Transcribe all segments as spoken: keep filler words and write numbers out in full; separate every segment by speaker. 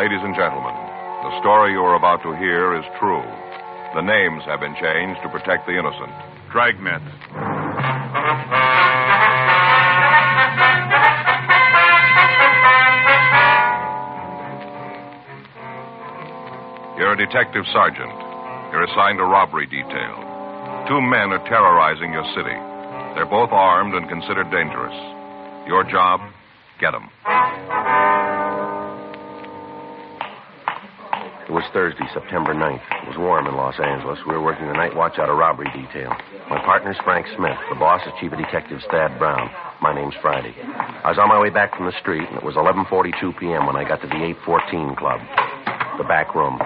Speaker 1: Ladies and gentlemen, the story you are about to hear is true. The names have been changed to protect the innocent.
Speaker 2: Dragnet.
Speaker 1: You're a detective sergeant. You're assigned a robbery detail. Two men are terrorizing your city. They're both armed and considered dangerous. Your job, get them.
Speaker 3: It was Thursday, September ninth. It was warm in Los Angeles. We were working the night watch out of robbery detail. My partner's Frank Smith. The boss is Chief of Detectives Thad Brown. My name's Friday. I was on my way back from the street, and it was eleven forty-two p.m. when I got to the eight fourteen Club, the back room.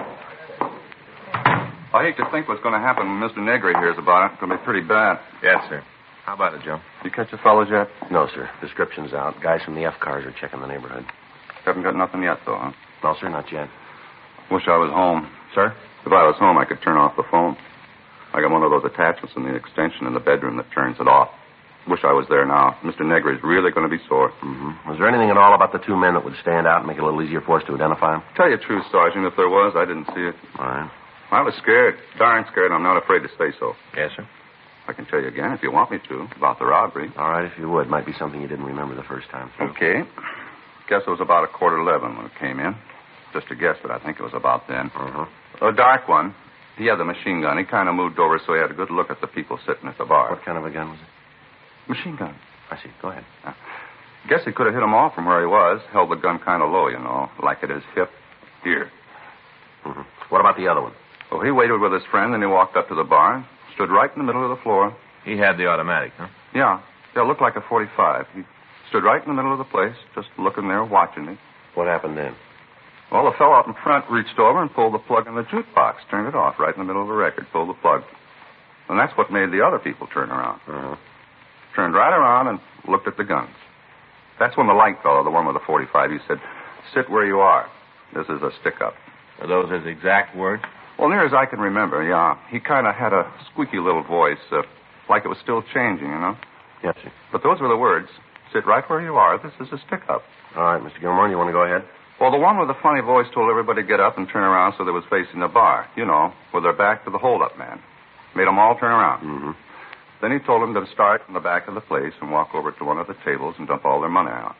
Speaker 4: I hate to think what's going to happen when Mister Negri hears about it. It's going to be pretty bad.
Speaker 2: Yes, sir. How about it, Joe?
Speaker 4: You catch the fellows yet?
Speaker 3: No, sir. Description's out. Guys from the F cars are checking the neighborhood.
Speaker 4: Haven't got nothing yet, though, huh?
Speaker 3: No, sir, not yet.
Speaker 4: Wish I was home.
Speaker 3: Sir?
Speaker 4: If I was home, I could turn off the phone. I got one of those attachments in the extension in the bedroom that turns it off. Wish I was there now. Mister Negri's really going to be sore.
Speaker 3: Mm-hmm. Was there anything at all about the two men that would stand out and make it a little easier for us to identify them?
Speaker 4: Tell you the truth, Sergeant, if there was, I didn't see it.
Speaker 3: All right.
Speaker 4: I was scared. Darn scared, and I'm not afraid to say so.
Speaker 2: Yes, sir.
Speaker 4: I can tell you again, if you want me to, about the robbery.
Speaker 3: All right, if you would. Might be something you didn't remember the first time through.
Speaker 4: Okay. Guess it was about a quarter to eleven when it came in. Just a guess, but I think it was about then.
Speaker 3: Uh-huh.
Speaker 4: A dark one. He had the machine gun. He kind of moved over so he had a good look at the people sitting at the bar.
Speaker 3: What kind of a gun was it?
Speaker 4: Machine gun.
Speaker 3: I see. Go ahead.
Speaker 4: Uh, guess he could have hit him off from where he was. Held the gun kind of low, you know, like at his hip. Here.
Speaker 3: Mm-hmm. What about the other one?
Speaker 4: Well, he waited with his friend, then he walked up to the bar and stood right in the middle of the floor.
Speaker 2: He had the automatic, huh?
Speaker 4: Yeah. Yeah, it looked like a forty-five. He stood right in the middle of the place, just looking there, watching me.
Speaker 3: What happened then?
Speaker 4: Well, the fellow out in front reached over and pulled the plug in the jukebox, turned it off right in the middle of the record, pulled the plug. And that's what made the other people turn around.
Speaker 3: Uh-huh.
Speaker 4: Turned right around and looked at the guns. That's when the light fellow, the one with the forty-five, he said, "Sit where you are. This is a stick-up."
Speaker 2: Are those his exact words?
Speaker 4: Well, near as I can remember, yeah. He kind of had a squeaky little voice, uh, like it was still changing, you know.
Speaker 3: Yes, sir.
Speaker 4: But those were the words. Sit right where you are. This is a stick-up.
Speaker 3: All right, Mister Gilmore, you want to go ahead?
Speaker 4: Well, the one with the funny voice told everybody to get up and turn around so they was facing the bar, you know, with their back to the hold-up man. Made them all turn around.
Speaker 3: Mm-hmm.
Speaker 4: Then he told them to start in the back of the place and walk over to one of the tables and dump all their money out.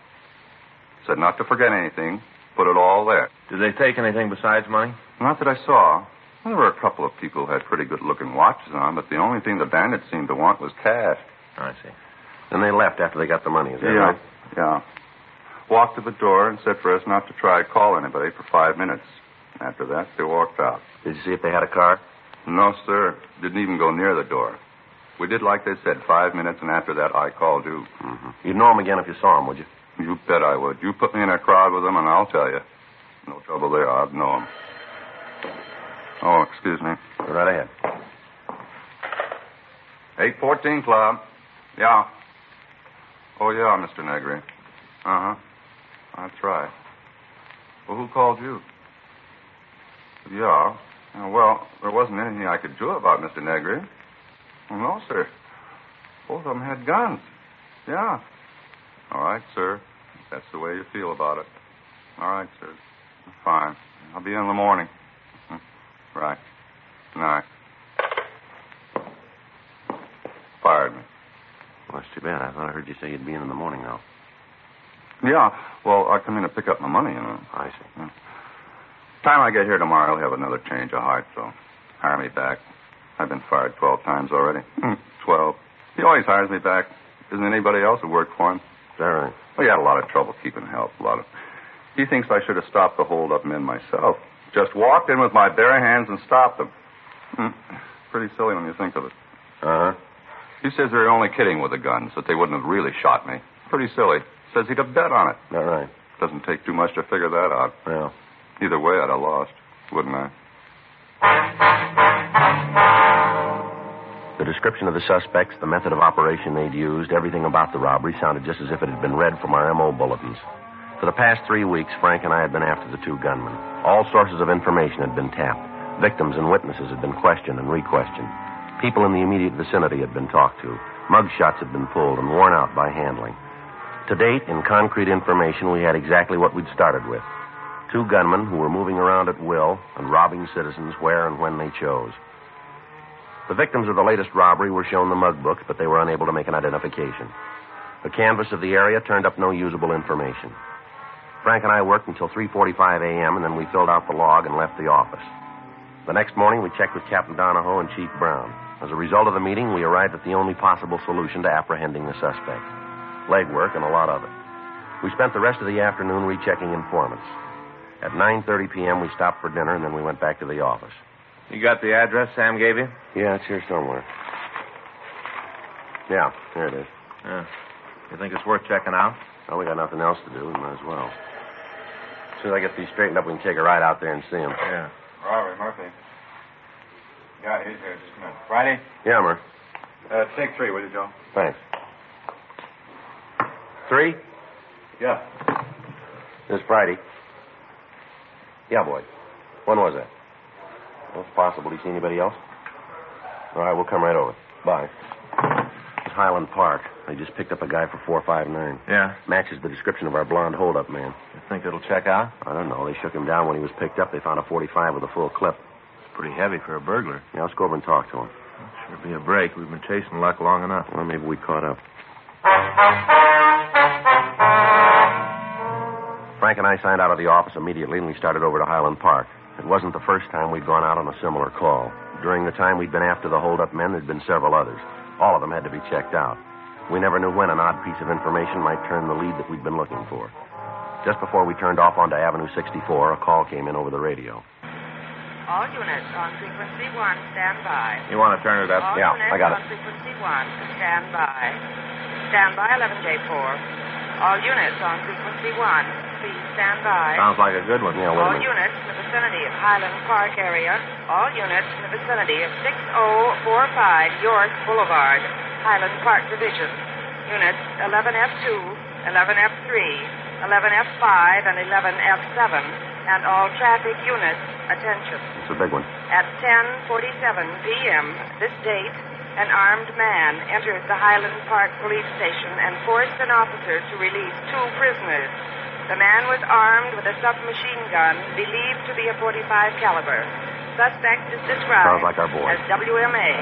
Speaker 4: Said not to forget anything. Put it all there.
Speaker 2: Did they take anything besides money?
Speaker 4: Not that I saw. Well, there were a couple of people who had pretty good-looking watches on, but the only thing the bandits seemed to want was cash.
Speaker 2: I see.
Speaker 3: Then they left after they got the money, is that
Speaker 4: yeah.
Speaker 3: right?
Speaker 4: Yeah. Walked to the door and said for us not to try to call anybody for five minutes. After that, they walked out.
Speaker 3: Did you see if they had a car?
Speaker 4: No, sir. Didn't even go near the door. We did like they said, five minutes, and after that, I called you.
Speaker 3: Mm-hmm. You'd know them again if you saw them, would you?
Speaker 4: You bet I would. You put me in a crowd with them, and I'll tell you. No trouble there. I'd know them. Oh, excuse me.
Speaker 3: Go right ahead.
Speaker 4: eight fourteen Club. Yeah. Oh, yeah, Mister Negri. Uh-huh. That's right. Well, who called you? Yeah. Uh, well, there wasn't anything I could do about Mister Negri. Well, no, sir. Both of them had guns. Yeah. All right, sir. If that's the way you feel about it. All right, sir. Fine. I'll be in the morning. Right. Good night. Fired me.
Speaker 3: Well, that's too bad. I thought I heard you say you'd be in in the morning now.
Speaker 4: Yeah. Well, I come in to pick up my money, you know.
Speaker 3: I see.
Speaker 4: Yeah. Time I get here tomorrow, I'll have another change of heart, so hire me back. I've been fired twelve times already. Twelve. He always hires me back. Isn't anybody else who worked for him?
Speaker 3: Is that right?
Speaker 4: Well, he had a lot of trouble keeping help. A lot of. He thinks I should have stopped the hold-up men myself. Just walked in with my bare hands and stopped them. Hmm. Pretty silly when you think of it.
Speaker 3: Uh-huh.
Speaker 4: He says they're only kidding with the guns, that they wouldn't have really shot me. Pretty silly. Says he'd have bet on it.
Speaker 3: All right.
Speaker 4: Doesn't take too much to figure that out.
Speaker 3: Well.
Speaker 4: Either way, I'd have lost, wouldn't I?
Speaker 3: The description of the suspects, the method of operation they'd used, everything about the robbery sounded just as if it had been read from our M O bulletins. For the past three weeks, Frank and I had been after the two gunmen. All sources of information had been tapped. Victims and witnesses had been questioned and re-questioned. People in the immediate vicinity had been talked to. Mug shots had been pulled and worn out by handling. To date, in concrete information, we had exactly what we'd started with. Two gunmen who were moving around at will and robbing citizens where and when they chose. The victims of the latest robbery were shown the mug books, but they were unable to make an identification. The canvass of the area turned up no usable information. Frank and I worked until three forty-five a.m., and then we filled out the log and left the office. The next morning, we checked with Captain Donahoe and Chief Brown. As a result of the meeting, we arrived at the only possible solution to apprehending the suspect. Legwork and a lot of it. We spent the rest of the afternoon rechecking informants. At nine thirty p.m., we stopped for dinner, and then we went back to the office.
Speaker 2: You got the address Sam gave you?
Speaker 3: Yeah, it's here somewhere. Yeah, here it is.
Speaker 2: Yeah. You think it's worth checking out?
Speaker 3: Well, we got nothing else to do. We might as well. As soon as I get these straightened up, we can take a ride out there and see him.
Speaker 2: Yeah.
Speaker 4: Robert Murphy. Yeah, he's here. Just a minute. Friday?
Speaker 3: Yeah, Mur.
Speaker 4: Uh, take three, will you, Joe?
Speaker 3: Thanks. Three?
Speaker 4: Yeah.
Speaker 3: This Friday. Yeah, boy. When was that? Well, it's possible. Do you see anybody else? All right, we'll come right over. Bye. It's Highland Park. They just picked up a guy for four five nine.
Speaker 2: Yeah?
Speaker 3: Matches the description of our blonde hold-up man.
Speaker 2: You think it'll check out?
Speaker 3: I don't know. They shook him down when he was picked up. They found a forty-five with a full clip.
Speaker 2: It's pretty heavy for a burglar.
Speaker 3: Yeah, let's go over and talk to him.
Speaker 2: Sure be a break. We've been chasing luck long enough.
Speaker 3: Well, maybe we caught up. Frank and I signed out of the office immediately, and we started over to Highland Park. It wasn't the first time we'd gone out on a similar call. During the time we'd been after the hold-up men, there'd been several others. All of them had to be checked out. We never knew when an odd piece of information might turn the lead that we'd been looking for. Just before we turned off onto Avenue sixty-four, a call came in over the radio.
Speaker 5: All units on frequency one, stand by.
Speaker 2: You want to turn it up?
Speaker 5: All
Speaker 3: Yeah,
Speaker 5: units
Speaker 3: I got
Speaker 5: on
Speaker 3: it.
Speaker 5: frequency one, stand by. Stand by, eleven J four. All units on frequency one, please stand by.
Speaker 2: Sounds like a good one.
Speaker 3: Yeah, wait a
Speaker 5: All
Speaker 3: minute.
Speaker 5: units in the vicinity of Highland Park area. All units in the vicinity of six oh four five York Boulevard, Highland Park Division. Units eleven F two, eleven F three, eleven F five, and eleven F seven. And all traffic units, attention.
Speaker 3: It's a big one.
Speaker 5: At ten forty-seven p.m. this date, an armed man entered the Highland Park police station and forced an officer to release two prisoners. The man was armed with a submachine gun believed to be a forty-five caliber. Suspect is described
Speaker 3: Sounds like our boy.
Speaker 5: as W M A.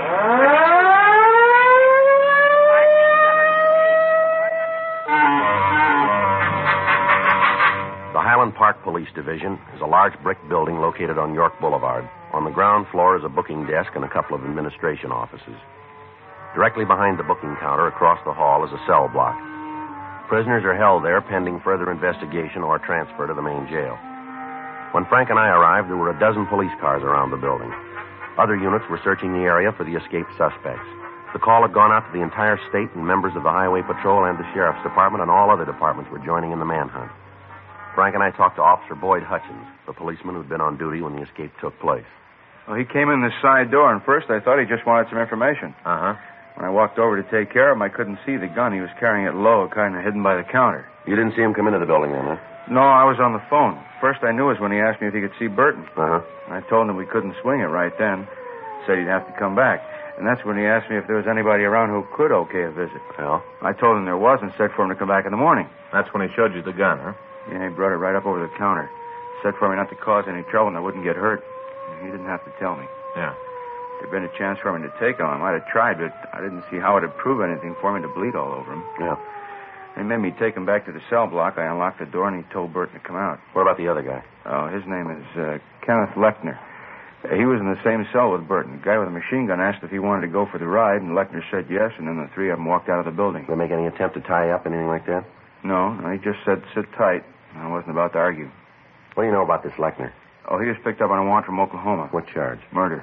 Speaker 3: The Highland Park Police Division is a large brick building located on York Boulevard. On the ground floor is a booking desk and a couple of administration offices. Directly behind the booking counter across the hall is a cell block. Prisoners are held there pending further investigation or transfer to the main jail. When Frank and I arrived, there were a dozen police cars around the building. Other units were searching the area for the escaped suspects. The call had gone out to the entire state, and members of the Highway Patrol and the Sheriff's Department and all other departments were joining in the manhunt. Frank and I talked to Officer Boyd Hutchins, the policeman who'd been on duty when the escape took place.
Speaker 6: Well, he came in the side door, and first I thought he just wanted some information.
Speaker 2: Uh-huh.
Speaker 6: When I walked over to take care of him, I couldn't see the gun. He was carrying it low, kind of hidden by the counter.
Speaker 3: You didn't see him come into the building then, huh?
Speaker 6: No, I was on the phone. First I knew was when he asked me if he could see Burton.
Speaker 3: Uh-huh.
Speaker 6: I told him we couldn't swing it right then. Said he'd have to come back. And that's when he asked me if there was anybody around who could okay a visit.
Speaker 3: Well?
Speaker 6: I told him there was and said for him to come back in the morning.
Speaker 2: That's when he showed you the gun, huh?
Speaker 6: Yeah, he brought it right up over the counter. Said for me not to cause any trouble and I wouldn't get hurt. He didn't have to tell me.
Speaker 2: Yeah.
Speaker 6: If there'd been a chance for me to take him, I might have tried, but I didn't see how it'd prove anything for me to bleed all over him.
Speaker 3: Yeah.
Speaker 6: He made me take him back to the cell block. I unlocked the door, and he told Burton to come out.
Speaker 3: What about the other guy?
Speaker 6: Oh, his name is uh, Kenneth Lechner. Uh, he was in the same cell with Burton. The guy with the machine gun asked if he wanted to go for the ride, and Lechner said yes, and then the three of them walked out of the building.
Speaker 3: Did they make any attempt to tie you up, anything like that?
Speaker 6: No, no, he just said sit tight. I wasn't about to argue.
Speaker 3: What do you know about this Lechner?
Speaker 6: Oh, he was picked up on a warrant from Oklahoma.
Speaker 3: What charge?
Speaker 6: Murder.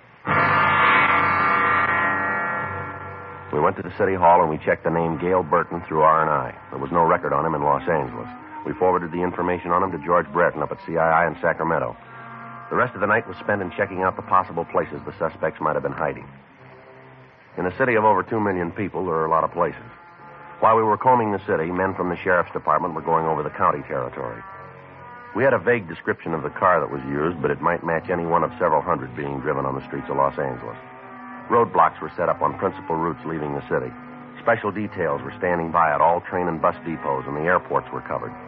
Speaker 3: We went to the city hall and we checked the name Gail Burton through R and I. There was no record on him in Los Angeles. We forwarded the information on him to George Breton up at C I I in Sacramento. The rest of the night was spent in checking out the possible places the suspects might have been hiding. In a city of over two million people, there are a lot of places. While we were combing the city, men from the Sheriff's Department were going over the county territory. We had a vague description of the car that was used, but it might match any one of several hundred being driven on the streets of Los Angeles. Roadblocks were set up on principal routes leaving the city. Special details were standing by at all train and bus depots, and the airports were covered.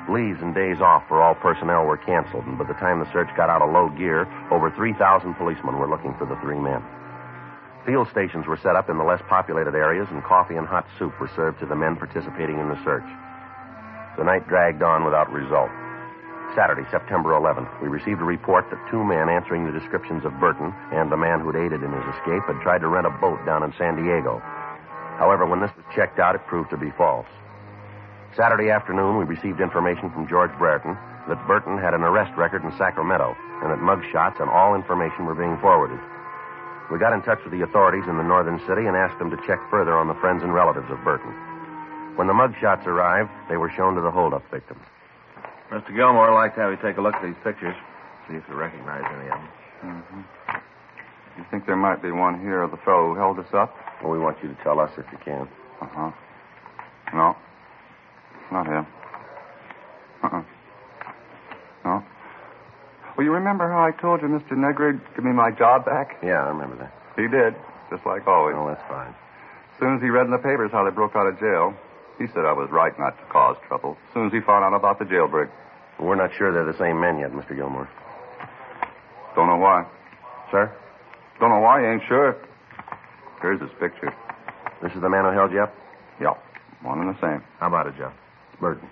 Speaker 3: Leaves and days off for all personnel were canceled, and by the time the search got out of low gear, over three thousand policemen were looking for the three men. Field stations were set up in the less populated areas, and coffee and hot soup were served to the men participating in the search. The night dragged on without result. Saturday, September eleventh, we received a report that two men answering the descriptions of Burton and the man who'd aided in his escape had tried to rent a boat down in San Diego. However, when this was checked out, it proved to be false. Saturday afternoon, we received information from George Brereton that Burton had an arrest record in Sacramento and that mug shots and all information were being forwarded. We got in touch with the authorities in the northern city and asked them to check further on the friends and relatives of Burton. When the mug shots arrived, they were shown to the holdup victims.
Speaker 2: Mister Gilmore, I'd like to have you take a look at these pictures, see if you recognize any of them.
Speaker 4: Mm-hmm. You think there might be one here of the fellow who held us up?
Speaker 3: Well, we want you to tell us if you can.
Speaker 4: Uh-huh. No. Not him. Uh-uh. No. Well, you remember how I told you Mister Negri would give me my job back?
Speaker 3: Yeah, I remember that.
Speaker 4: He did, just like always.
Speaker 3: Oh, that's fine.
Speaker 4: As soon as he read in the papers how they broke out of jail, he said I was right not to cause trouble. As soon as he found out about the jailbreak.
Speaker 3: Well, we're not sure they're the same men yet, Mister Gilmore.
Speaker 4: Don't know why.
Speaker 3: Sir?
Speaker 4: Don't know why, you ain't sure. Here's his picture.
Speaker 3: This is the man who held you up?
Speaker 4: Yep. One and the same.
Speaker 2: How about it, Joe?
Speaker 3: Burton.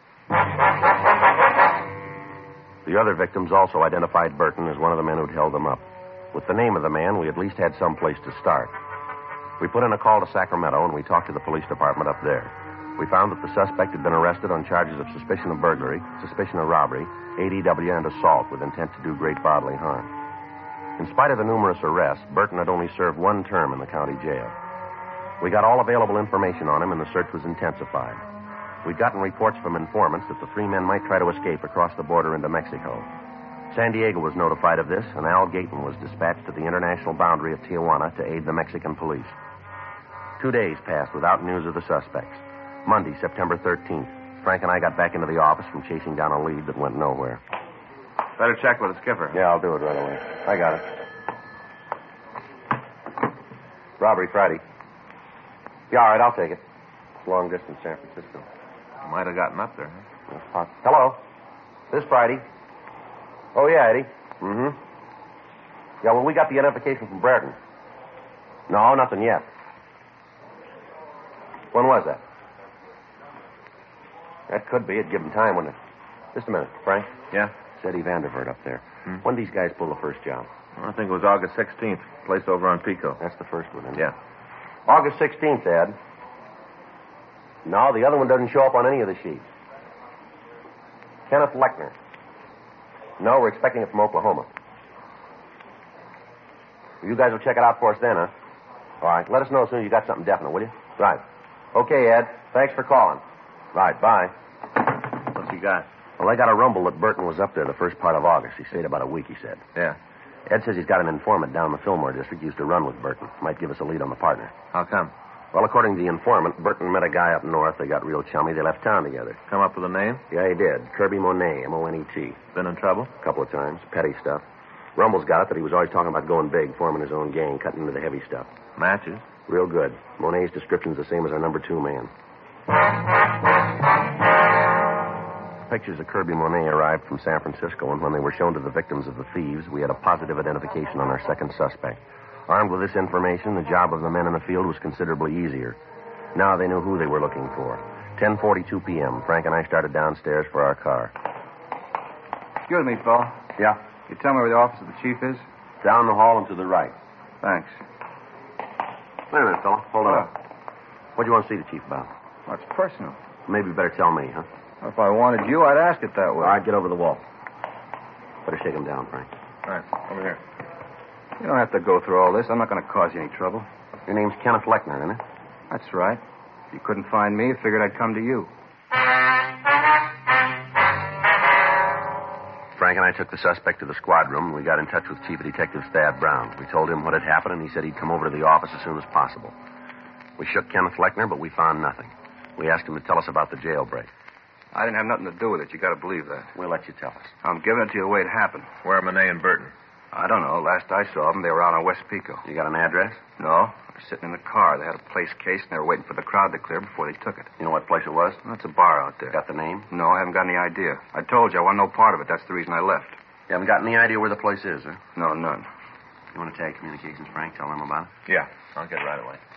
Speaker 3: The other victims also identified Burton as one of the men who'd held them up. With the name of the man, we at least had some place to start. We put in a call to Sacramento, and we talked to the police department up there. We found that the suspect had been arrested on charges of suspicion of burglary, suspicion of robbery, A D W, and assault with intent to do great bodily harm. In spite of the numerous arrests, Burton had only served one term in the county jail. We got all available information on him, and the search was intensified. We'd gotten reports from informants that the three men might try to escape across the border into Mexico. San Diego was notified of this, and Al Gayton was dispatched to the international boundary of Tijuana to aid the Mexican police. Two days passed without news of the suspects. Monday, September thirteenth, Frank and I got back into the office from chasing down a lead that went nowhere.
Speaker 2: Better check with the skipper.
Speaker 3: Yeah, I'll do it right away. I got it. Robbery Friday. Yeah, all right, I'll take it. It's long distance San Francisco.
Speaker 2: Might have gotten up there, huh?
Speaker 3: Hello. This Friday. Oh, yeah, Eddie. Mm-hmm. Yeah, well, we got the identification from Brereton. No, nothing yet. When was that? That could be. It'd give him time, wouldn't it? Just a minute, Frank.
Speaker 2: Yeah?
Speaker 3: It's Eddie Vandervert up there.
Speaker 2: Hmm?
Speaker 3: When did these guys pull the first job?
Speaker 2: Well, I think it was August sixteenth. Place over on Pico.
Speaker 3: That's the first one, isn't it?
Speaker 2: Yeah.
Speaker 3: August sixteenth, Ed. No, the other one doesn't show up on any of the sheets. Kenneth Lechner. No, we're expecting it from Oklahoma. You guys will check it out for us then, huh? All right. Let us know as soon as you got something definite, will you? Right. Okay, Ed. Thanks for calling. Right. Bye.
Speaker 2: What's he got?
Speaker 3: Well, I got a rumble that Burton was up there the first part of August. He stayed about a week, he said.
Speaker 2: Yeah.
Speaker 3: Ed says he's got an informant down the Fillmore district used to run with Burton. Might give us a lead on the partner.
Speaker 2: How come?
Speaker 3: Well, according to the informant, Burton met a guy up north. They got real chummy. They left town together.
Speaker 2: Come up with a name?
Speaker 3: Yeah, he did. Kirby Monet, M O N E T.
Speaker 2: Been in trouble?
Speaker 3: A couple of times. Petty stuff. Rumble's got it that he was always talking about going big, forming his own gang, cutting into the heavy stuff.
Speaker 2: Matches?
Speaker 3: Real good. Monet's description's the same as our number two man. Pictures of Kirby Monet arrived from San Francisco, and when they were shown to the victims of the thieves, we had a positive identification on our second suspect. Armed with this information, the job of the men in the field was considerably easier. Now they knew who they were looking for. ten forty-two p.m., Frank and I started downstairs for our car.
Speaker 6: Excuse me, fella.
Speaker 3: Yeah?
Speaker 6: You tell me where the office of the chief is?
Speaker 3: Down the hall and to the right.
Speaker 6: Thanks.
Speaker 3: Wait a minute, fella. Hold on. What do you want to see the chief about?
Speaker 6: That's personal.
Speaker 3: Maybe you better tell me, huh?
Speaker 6: If I wanted you, I'd ask it that way.
Speaker 3: All right, get over the wall. Better shake him down, Frank.
Speaker 2: All right, over here.
Speaker 6: You don't have to go through all this. I'm not going to cause you any trouble.
Speaker 3: Your name's Kenneth Lechner, isn't it?
Speaker 6: That's right. If you couldn't find me, figured I'd come to you.
Speaker 3: Frank and I took the suspect to the squad room, and we got in touch with Chief Detective Thad Brown. We told him what had happened, and he said he'd come over to the office as soon as possible. We shook Kenneth Lechner, but we found nothing. We asked him to tell us about the jailbreak.
Speaker 6: I didn't have nothing to do with it. You got to believe that.
Speaker 3: We'll let you tell us.
Speaker 6: I'm giving it to you the way it happened.
Speaker 2: Where are Monet and Burton? I don't know. Last I saw them, they were out on West Pico.
Speaker 3: You got an address?
Speaker 2: No. They were sitting in the car. They had a place cased, and they were waiting for the crowd to clear before they took it.
Speaker 3: You know what place it was?
Speaker 2: Well, that's a bar out there.
Speaker 3: Got the name?
Speaker 2: No, I haven't got any idea. I told you I want no part of it. That's the reason I left.
Speaker 3: You haven't got any idea where the place is, huh?
Speaker 2: No, none.
Speaker 3: You want to tag communications, Frank? Tell them about it?
Speaker 6: Yeah, I'll get right away.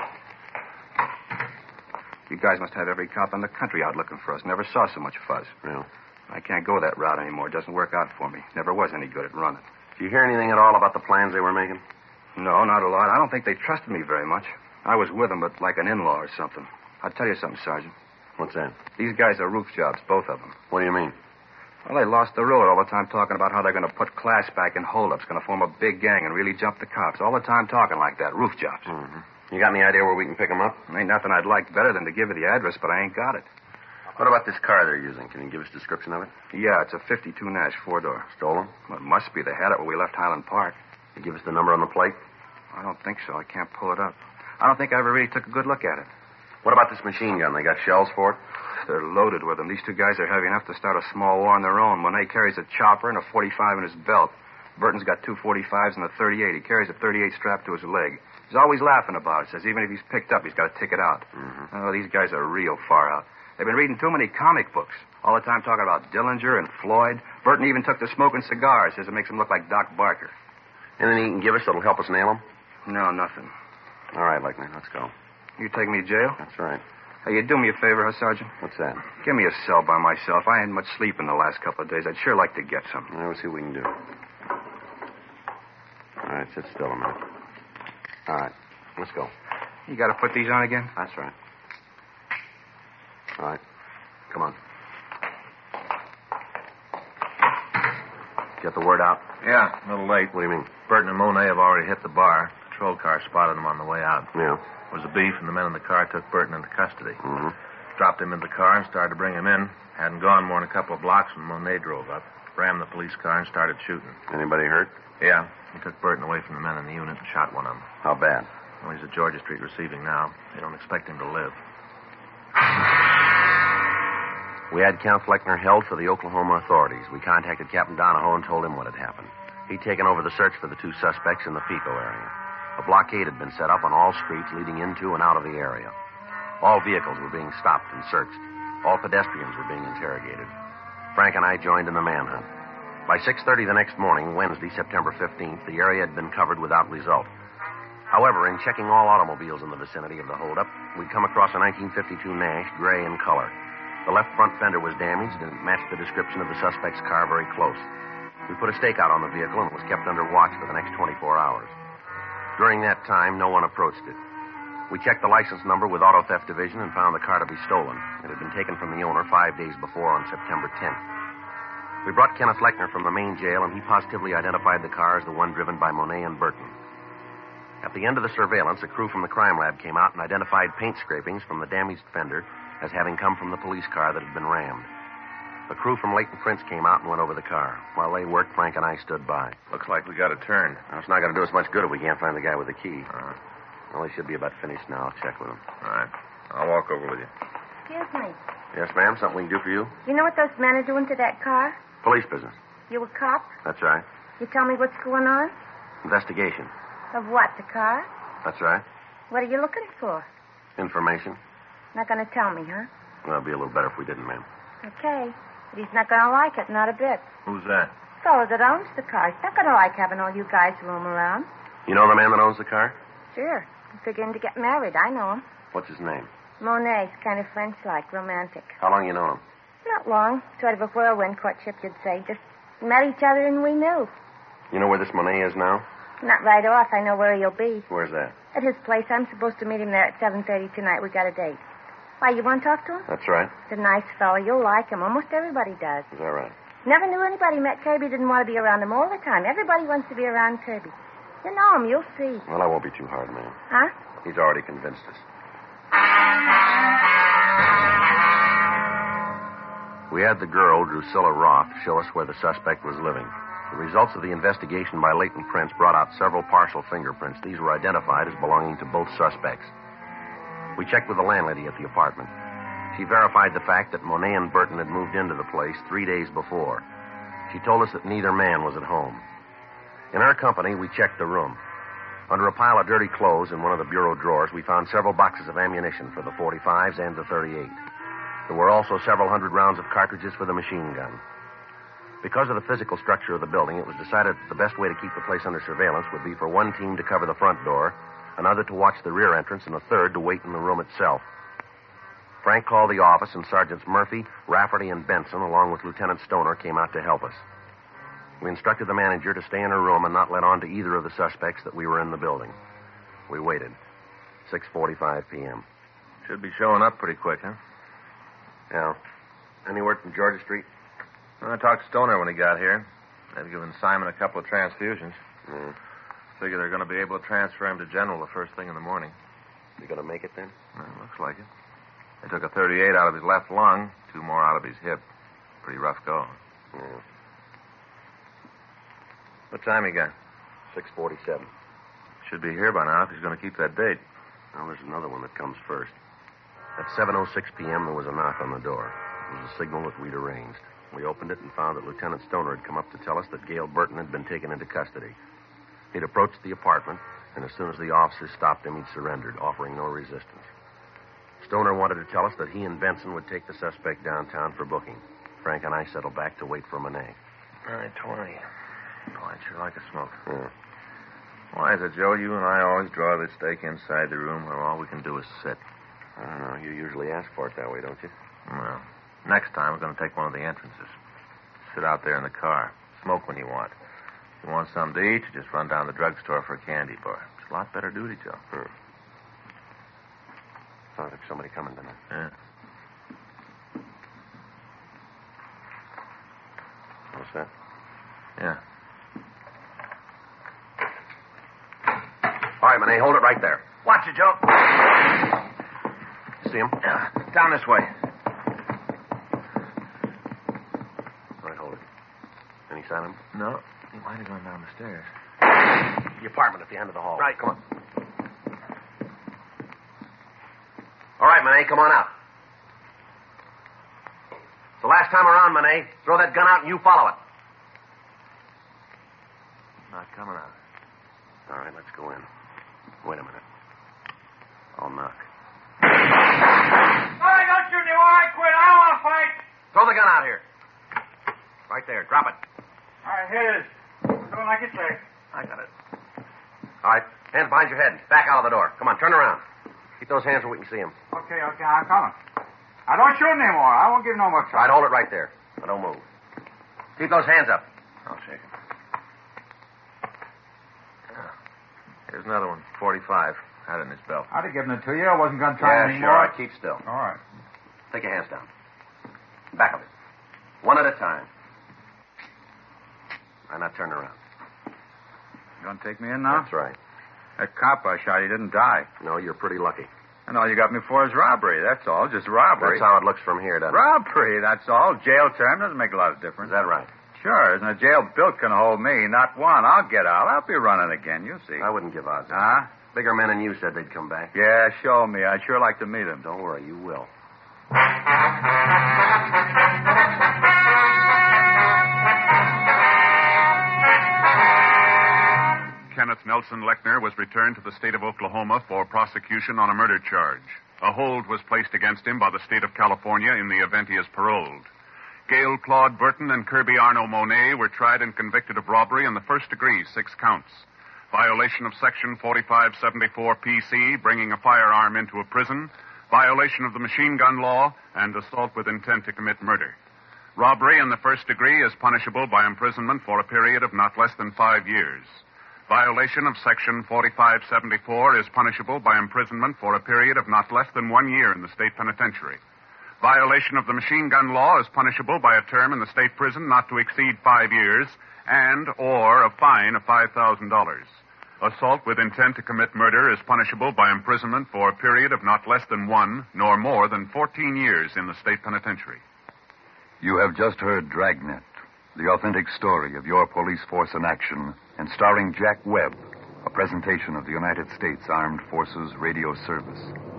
Speaker 2: You guys must have every cop in the country out looking for us. Never saw so much fuzz.
Speaker 3: Yeah.
Speaker 2: I can't go that route anymore. It doesn't work out for me. Never was any good at running.
Speaker 3: Did you hear anything at all about the plans they were making?
Speaker 2: No, not a lot. I don't think they trusted me very much. I was with them, but like an in-law or something. I'll tell you something, Sergeant.
Speaker 3: What's that?
Speaker 2: These guys are roof jobs, both of them.
Speaker 3: What do you mean?
Speaker 2: Well, they lost the road all the time talking about how they're going to put class back in holdups, going to form a big gang and really jump the cops. All the time talking like that. Roof jobs.
Speaker 3: Mm-hmm. You got any idea where we can pick them up?
Speaker 2: Ain't nothing I'd like better than to give you the address, but I ain't got it.
Speaker 3: What about this car they're using? Can you give us a description of it?
Speaker 2: Yeah, it's a fifty-two Nash four-door.
Speaker 3: Stolen?
Speaker 2: Well, it must be. They had it when we left Highland Park.
Speaker 3: Can you give us the number on the plate?
Speaker 2: I don't think so. I can't pull it up. I don't think I ever really took a good look at it.
Speaker 3: What about this machine gun? They got shells for it?
Speaker 2: They're loaded with them. These two guys are heavy enough to start a small war on their own. Monet carries a chopper and a forty-five in his belt. Burton's got two forty-fives and a thirty-eight. He carries a thirty-eight strapped to his leg. He's always laughing about it. Says even if he's picked up, he's got to ticket out.
Speaker 3: Mm-hmm.
Speaker 2: Oh, these guys are real far out. They've been reading too many comic books. All the time talking about Dillinger and Floyd. Burton even took to smoking cigars. Says it makes him look like Doc Barker.
Speaker 3: Anything you can give us that'll help us nail them?
Speaker 2: No, nothing.
Speaker 3: All right, Lechner, let's go.
Speaker 2: You take me to jail?
Speaker 3: That's right.
Speaker 2: Hey, you do me a favor, huh, Sergeant?
Speaker 3: What's that?
Speaker 2: Give me a cell by myself. I hadn't much sleep in the last couple of days. I'd sure like to get some.
Speaker 3: Well, we'll see what we can do. All right, sit still a minute. All right, let's go.
Speaker 2: You got to put these on again?
Speaker 3: That's right. All right, come on. Get the word out?
Speaker 6: Yeah, a little late.
Speaker 3: What do you mean?
Speaker 6: Burton and Monet have already hit the bar. Patrol car spotted them on the way out.
Speaker 3: Yeah.
Speaker 6: It was a beef, and the men in the car took Burton into custody.
Speaker 3: Mm-hmm.
Speaker 6: Dropped him in the car and started to bring him in. Hadn't gone more than a couple of blocks when Monet drove up, rammed the police car, and started shooting.
Speaker 3: Anybody hurt?
Speaker 6: Yeah. He took Burton away from the men in the unit and shot one of them.
Speaker 3: How bad?
Speaker 6: Well, he's at Georgia Street receiving now. They don't expect him to live.
Speaker 3: We had Count Fleckner held for the Oklahoma authorities. We contacted Captain Donahoe and told him what had happened. He'd taken over the search for the two suspects in the Pico area. A blockade had been set up on all streets leading into and out of the area. All vehicles were being stopped and searched. All pedestrians were being interrogated. Frank and I joined in the manhunt. By six thirty the next morning, Wednesday, September fifteenth, the area had been covered without result. However, in checking all automobiles in the vicinity of the holdup, we'd come across a nineteen fifty-two Nash, gray in color. The left front fender was damaged and it matched the description of the suspect's car very close. We put a stakeout on the vehicle and it was kept under watch for the next twenty-four hours. During that time, no one approached it. We checked the license number with Auto Theft Division and found the car to be stolen. It had been taken from the owner five days before on September tenth. We brought Kenneth Lechner from the main jail, and he positively identified the car as the one driven by Monet and Burton. At the end of the surveillance, a crew from the crime lab came out and identified paint scrapings from the damaged fender as having come from the police car that had been rammed. A crew from Leighton Prince came out and went over the car. While they worked, Frank and I stood by.
Speaker 6: Looks like we got it turned.
Speaker 3: Now, it's not going to do us much good if we can't find the guy with the key.
Speaker 6: Uh,
Speaker 3: Well, he should be about finished now. I'll check with him.
Speaker 6: all right. I'll walk over with you.
Speaker 7: Excuse me.
Speaker 3: Yes, ma'am? Something we can do for you?
Speaker 7: You know what those men are doing to that car?
Speaker 3: Police business.
Speaker 7: You a cop?
Speaker 3: That's right.
Speaker 7: You tell me what's going on?
Speaker 3: Investigation.
Speaker 7: Of what, the car?
Speaker 3: That's right.
Speaker 7: What are you looking for?
Speaker 3: Information.
Speaker 7: Not going to tell me, huh?
Speaker 3: Well, it'd be a little better if we didn't, ma'am.
Speaker 7: Okay. But he's not going to like it, not a bit.
Speaker 6: Who's that?
Speaker 7: The fellow that owns the car. He's not going to like having all you guys roam around.
Speaker 3: You know the man that owns the car?
Speaker 7: Sure. I'm figuring to get married. I know him.
Speaker 3: What's his name?
Speaker 7: Monet's kind of French-like, romantic.
Speaker 3: How long you known him?
Speaker 7: Not long. Sort of a whirlwind courtship, you'd say. Just met each other and we knew.
Speaker 3: You know where this Monet is now?
Speaker 7: Not right off. I know where he'll be.
Speaker 3: Where's that?
Speaker 7: At his place. I'm supposed to meet him there at seven thirty tonight. We got a date. Why, you want to talk to him?
Speaker 3: That's right.
Speaker 7: He's a nice fellow. You'll like him. Almost everybody does.
Speaker 3: Is that right?
Speaker 7: Never knew anybody met Kirby didn't want to be around him all the time. Everybody wants to be around Kirby. You know him. You'll see.
Speaker 3: Well, I won't be too hard, ma'am.
Speaker 7: Huh?
Speaker 3: He's already convinced us. We had the girl, Drusilla Roth, show us where the suspect was living. The results of the investigation by Leighton Prince brought out several partial fingerprints. These were identified as belonging to both suspects. We checked with the landlady at the apartment. She verified the fact that Monet and Burton had moved into the place three days before. She told us that neither man was at home. In our company, we checked the room. Under a pile of dirty clothes in one of the bureau drawers, we found several boxes of ammunition for the forty-fives and the thirty-eight. There were also several hundred rounds of cartridges for the machine gun. Because of the physical structure of the building, it was decided that the best way to keep the place under surveillance would be for one team to cover the front door, another to watch the rear entrance, and a third to wait in the room itself. Frank called the office, and Sergeants Murphy, Rafferty, and Benson, along with Lieutenant Stoner, came out to help us. We instructed the manager to stay in her room and not let on to either of the suspects that we were in the building. We waited. six forty-five p.m.
Speaker 8: Should be showing up pretty quick, huh?
Speaker 3: Yeah. Any word from Georgia Street?
Speaker 8: Well, I talked to Stoner when he got here. They've given Simon a couple of transfusions.
Speaker 3: Mm.
Speaker 8: Figure they're going to be able to transfer him to General the first thing in the morning.
Speaker 3: You going to make it then?
Speaker 8: Well, looks like it. They took a thirty-eight out of his left lung, two more out of his hip. Pretty rough go.
Speaker 3: Yeah.
Speaker 8: What time he got?
Speaker 3: six forty-seven.
Speaker 8: Should be here by now if he's going to keep that date.
Speaker 3: Now, there's another one that comes first. At seven oh six p.m., there was a knock on the door. It was a signal that we'd arranged. We opened it and found that Lieutenant Stoner had come up to tell us that Gail Burton had been taken into custody. He'd approached the apartment, and as soon as the officers stopped him, he'd surrendered, offering no resistance. Stoner wanted to tell us that he and Benson would take the suspect downtown for booking. Frank and I settled back to wait for Monet.
Speaker 8: nine twenty. Boy, I'd sure like a smoke.
Speaker 3: Yeah.
Speaker 8: Why is it, Joe, you and I always draw this stake inside the room where all we can do is sit?
Speaker 3: I don't know. You usually ask for it that way, don't you?
Speaker 8: Well, next time we're going to take one of the entrances. Sit out there in the car. Smoke when you want. If you want something to eat, you just run down to the drugstore for a candy bar. It's a lot better duty, Joe.
Speaker 3: Hmm. Sounds like somebody coming tonight.
Speaker 8: Yeah.
Speaker 3: What's that?
Speaker 8: Yeah.
Speaker 3: All right, Monet, hold it right there.
Speaker 8: Watch it, Joe.
Speaker 3: See him?
Speaker 8: Yeah. Down this way.
Speaker 3: All right, hold it. Any sign of him?
Speaker 8: No. He might have gone down the stairs.
Speaker 3: The apartment at the end of the hall.
Speaker 8: Right.
Speaker 3: Come on. All right, Monet, come on out. It's the last time around, Monet. Throw that gun out and you follow it.
Speaker 8: Not coming out.
Speaker 3: All right, let's go in. Wait a minute. I'll knock.
Speaker 9: All right, don't shoot me. All right, quit. I don't want to fight.
Speaker 3: Throw the gun out here. Right there. Drop it.
Speaker 9: All right, here it is. Doing like you say.
Speaker 3: I got it. All right, hands behind your head. Back out of the door. Come on, turn around. Keep those hands where we can see them.
Speaker 9: Okay, okay, I'm coming. I don't shoot anymore. I won't give no more
Speaker 3: All right,
Speaker 9: trouble.
Speaker 3: hold it right there. Now, don't move. Keep those hands up.
Speaker 8: I'll shake him. Here's another one. forty-five. Had it in his belt.
Speaker 9: I'd have given it to you. I wasn't going to try
Speaker 3: Yeah,
Speaker 9: anymore.
Speaker 3: sure. All right, keep still.
Speaker 9: All right.
Speaker 3: Take your hands down. Back of it. One at a time. All right, now turn around.
Speaker 9: You going to take me in now?
Speaker 3: That's right.
Speaker 9: That cop I shot, he didn't die.
Speaker 3: No, you're pretty lucky.
Speaker 9: And all you got me for is robbery. That's all. Just robbery.
Speaker 3: That's how it looks from here, doesn't it?
Speaker 9: Robbery, that's all. Jail term doesn't make a lot of difference.
Speaker 3: Is that right?
Speaker 9: Sure. Isn't a jail built can hold me? Not one. I'll get out. I'll be running again. You'll see.
Speaker 3: I wouldn't give odds.
Speaker 9: Huh?
Speaker 3: Bigger men than you said they'd come back.
Speaker 9: Yeah, show me. I'd sure like to meet him.
Speaker 3: Don't worry, you will.
Speaker 10: Kenneth Nelson Lechner was returned to the state of Oklahoma for prosecution on a murder charge. A hold was placed against him by the state of California in the event he is paroled. Gail Claude Burton and Kirby Arno Monet were tried and convicted of robbery in the first degree, six counts. Violation of Section forty-five seventy-four P C, bringing a firearm into a prison, violation of the machine gun law, and assault with intent to commit murder. Robbery in the first degree is punishable by imprisonment for a period of not less than five years. Violation of Section forty-five seventy-four is punishable by imprisonment for a period of not less than one year in the state penitentiary. Violation of the machine gun law is punishable by a term in the state prison not to exceed five years and or a fine of five thousand dollars. Assault with intent to commit murder is punishable by imprisonment for a period of not less than one nor more than fourteen years in the state penitentiary.
Speaker 11: You have just heard Dragnet, the authentic story of your police force in action, and starring Jack Webb, a presentation of the United States Armed Forces Radio Service.